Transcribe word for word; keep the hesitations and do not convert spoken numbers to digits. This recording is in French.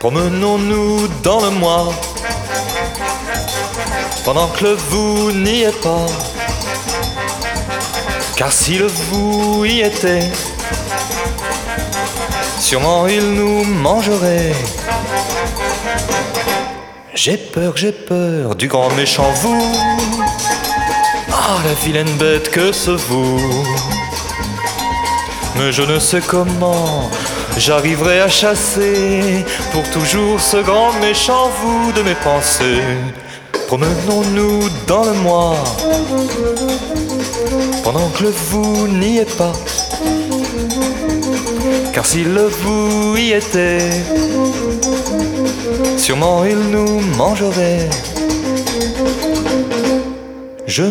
Promenons-nous dans le mois, pendant que le vous n'y est pas. Car si le vous y était, sûrement il nous mangerait. J'ai peur, j'ai peur du grand méchant vous. Ah, la vilaine bête que ce vous. Mais je ne sais comment j'arriverai à chasser pour toujours ce grand méchant vous de mes pensées. Promenons-nous dans le mois, pendant que le vous n'y est pas. Car si le vous y était, sûrement il nous mangerait.